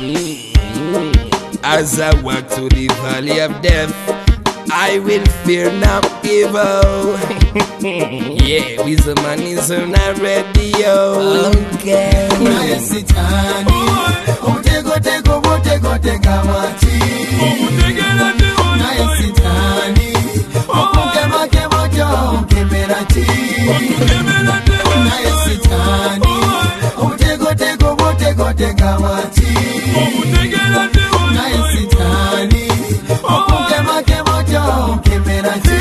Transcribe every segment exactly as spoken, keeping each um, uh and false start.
As I walk through the valley of death, I will fear no evil. Yeah, with the man is on a radio. Okay. Naye sitani omutego tego botego tega mati. Naye sitani okugema kemo jo kemera ti. Naye sitani omutego tego botego tega mati. Naye sitani okugema kemo jo kemera ti.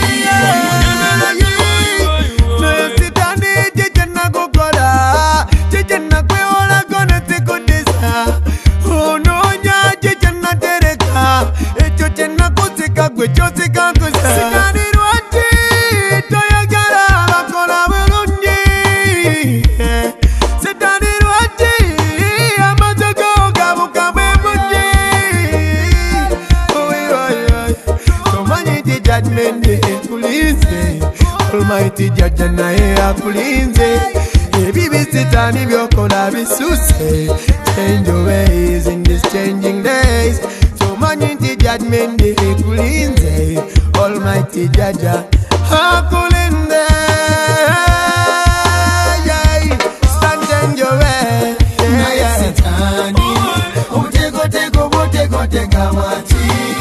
Naye sitani jejena gogola jejena kweola gone tekodesa. Oh no nya jejena tereka echo jena kusika gwe chosika kusa. Sitani rwati toyagala bakola bulungi. Sitani rwati amazego gabuka bwebuji. Judgment day kulinze Almighty judge naye akulinze Ebibi sitani byokola bisuse Change your ways in these changing days So manyinti judgment day kulinze Almighty judge akulinze Stand change your way Naye sitani Omutego tego botego tega mati.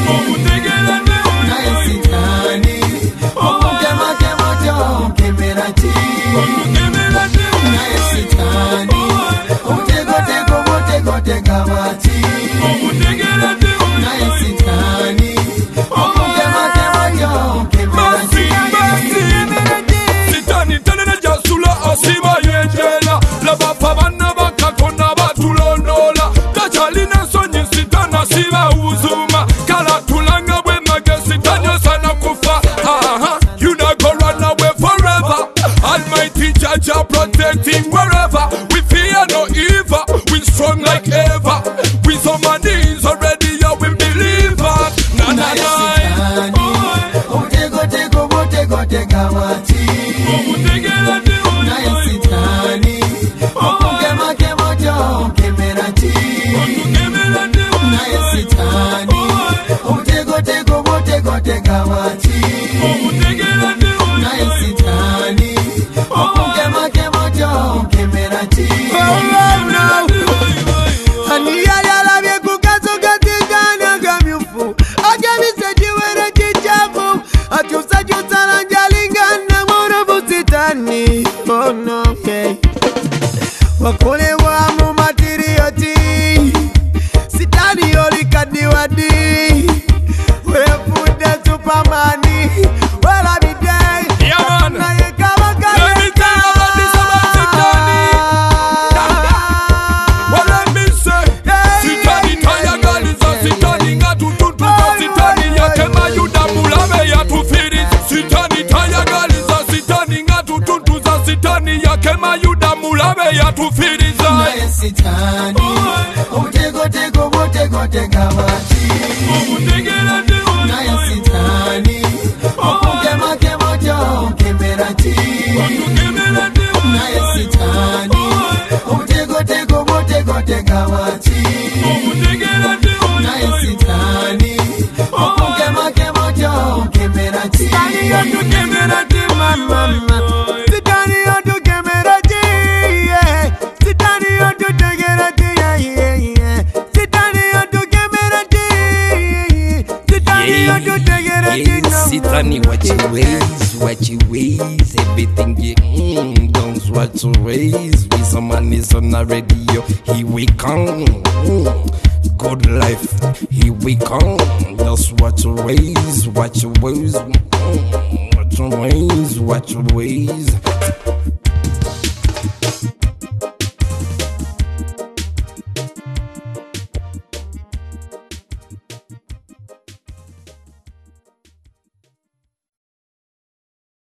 Naye sitani okugema kemo jo kemera ti. Naye sitani omutego tego botego tega mati. Naye sitani okugema kemo jo kemera ti. Sitani tenene jasula asima yejela laba pabana bakakona batulondola kachalina sonyi sitana siba uzuma kala tulanga bwe mage sitanyo sana kufa. Aha, you not go run away forever. Almighty Judge are protecting wherever. We fear no evil, we strong like ever. We on my knees already, yeah, we believer. Na na na. Omutego tego botego tega mati. Naye sitani okugema kemo jo kemera ti. Naye sitani omutego tego botego tega mati. Naye sitani okugema kemo jo kemera ti. Ani yala bye kukazo gatigana gamyufu ajamise jiwere chichafu achusa chusa lanjalingana mwana busitani. Oh no, okay. Wakule wa mu materioti sitani yoli kadiwadi. We put the supermani well I be day. Yeah man, let me tell you about this about Sitani. Well let me say Sitani taya galiza Sitani ngatututu Sitani yakema yuda mulame ya tufiri. Sitani taya galiza Sitani ngatututu za Sitani yakema yuda mulame ya tufiri za. Naye sitani omutego tego botego tega mati. Naye sitani okugema kemo jo kemera ti. Naye sitani omutego tego botego tega mati. Naye sitani okugema kemo jo kemera ti. Sitani okugema ti mama. Sitani okugema ti yeah. Sitani okugema ti yeah yeah. Sitani okugema ti. Sitani okugema ti no. Sitani, watch your ways, watch your ways. Everything you mm, don't watch your ways. We some man is on the radio. Here we come. Mm, good life. Here we come. Just watch your ways, watch your ways. Mm, watch your ways, watch your ways.